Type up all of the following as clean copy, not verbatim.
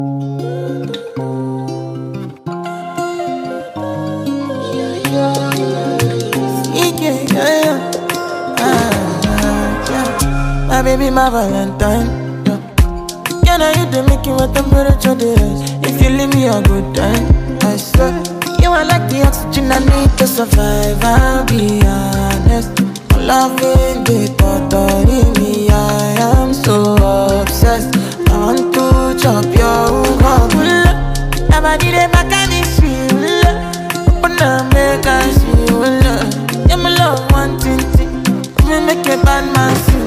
My baby, my Valentine. Can I hit the making what temperature there is? If you leave me a good time, I swear. You are like the oxygen I need to survive, I'll be honest. Loving the thought of me, I am so obsessed. I want to chop your heart. Never did it back and it's real. Open up, make us feel. Yeah, my love, one thing. Me make a bad man sing.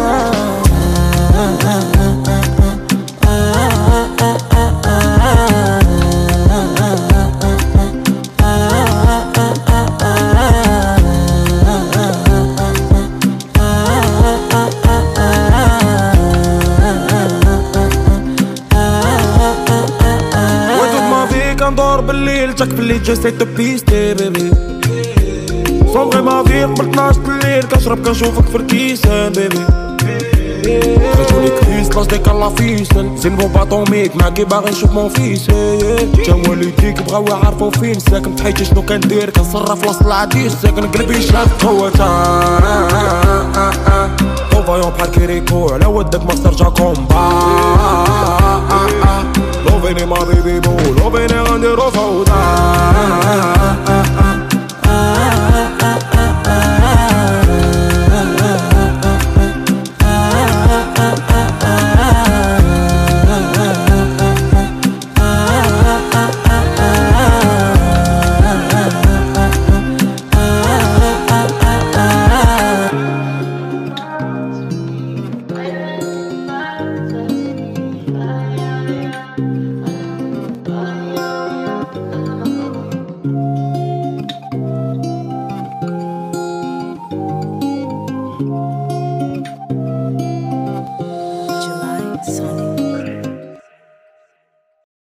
ندور بالليل جاك باللي جسيت بيستي بيبي صومغي ما في قبل 12 الليل كنشرب كنشوفك في الكيسان بيبي خرجوني كريس لاش ديك الله فيسن زين بوب اتوميك معاكي باغي نشوف مون فيس تا والديك بغاو يعرفو فين ساكن بحياتي شنو كندير كنصرف وسط العديس ساكن قلبي شاف قوتا طوفايون بحال كيريكو على ودك ما ترجع كومبا Loving in my baby boo, loving it on the road.